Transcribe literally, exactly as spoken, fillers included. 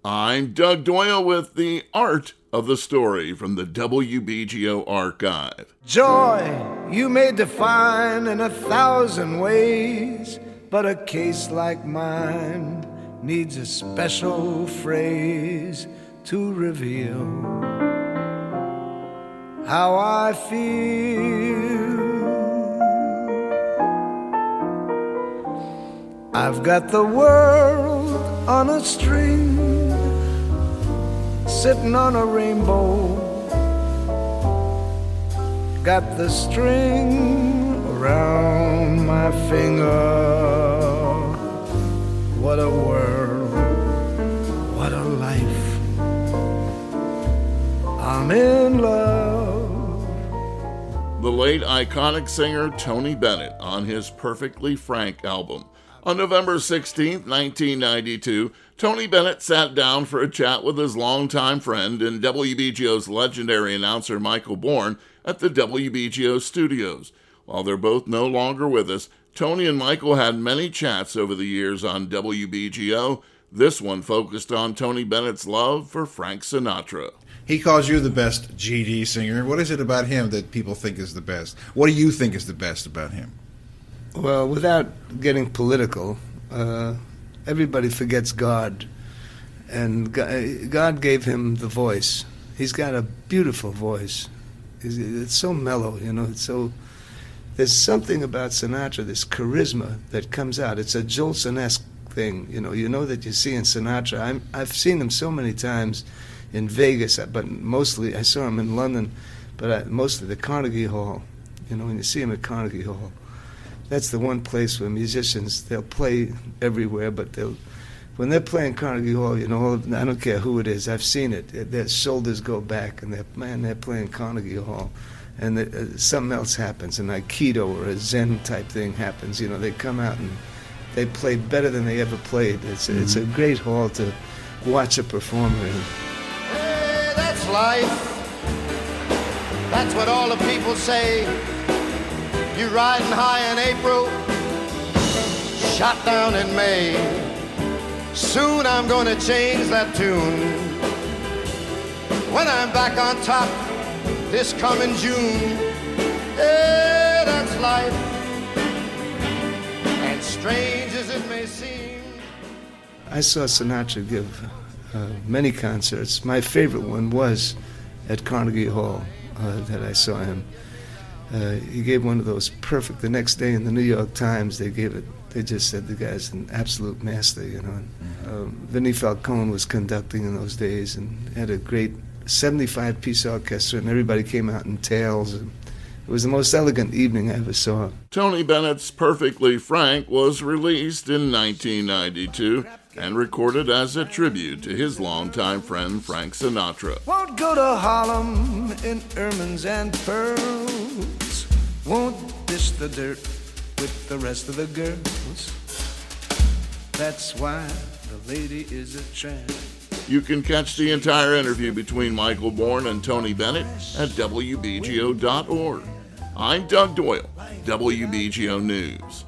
I'm Doug Doyle with the art of the story from the W B G O archive. Joy you may define in a thousand ways, but a case like mine needs a special phrase to reveal how I feel. I've got the world on a string, sitting on a rainbow. Got the string around my finger. What a world, what a life. I'm in love. The late iconic singer Tony Bennett on his Perfectly Frank album. On November sixteenth, nineteen ninety-two, Tony Bennett sat down for a chat with his longtime friend and W B G O's legendary announcer Michael Bourne at the W B G O studios. While they're both no longer with us, Tony and Michael had many chats over the years on W B G O. This one focused on Tony Bennett's love for Frank Sinatra. He calls you the best G D singer. What is it about him that people think is the best? What do you think is the best about him? Well, without getting political, uh, everybody forgets God. And God gave him the voice. He's got a beautiful voice. It's so mellow, you know. It's so. There's something about Sinatra, this charisma that comes out. It's a Jolson-esque thing, you know. You know that you see in Sinatra. I'm, I've seen him so many times in Vegas, but mostly I saw him in London, but I, mostly the Carnegie Hall. You know, when you see him at Carnegie Hall, that's the one place where musicians, they'll play everywhere, but they'll, when they're playing Carnegie Hall, you know, all of, I don't care who it is, I've seen it, their shoulders go back, and they're, man, they're playing Carnegie Hall, and the, uh, something else happens, an Aikido or a Zen type thing happens, you know, they come out and they play better than they ever played. It's, mm-hmm. it's a great hall to watch a performer in. Hey, that's life. That's what all the people say. You riding high in April, shot down in May. Soon I'm gonna change that tune. When I'm back on top this coming June. Hey, that's life. And strange as it may seem. I saw Sinatra give uh, many concerts. My favorite one was at Carnegie Hall uh, that I saw him. Uh, he gave one of those perfect. The next day in the New York Times, they gave it. They just said the guy's an absolute master, you know. Mm-hmm. um, Vinnie Falcone was conducting in those days and had a great seventy-five piece orchestra, and everybody came out in tails. And it was the most elegant evening I ever saw. Tony Bennett's Perfectly Frank was released in nineteen ninety-two and recorded as a tribute to his longtime friend Frank Sinatra. Won't go to Harlem in ermines and pearls. Won't dish the dirt with the rest of the girls. That's why the lady is a tramp. You can catch the entire interview between Michael Bourne and Tony Bennett at W B G O dot org. I'm Doug Doyle, W B G O News.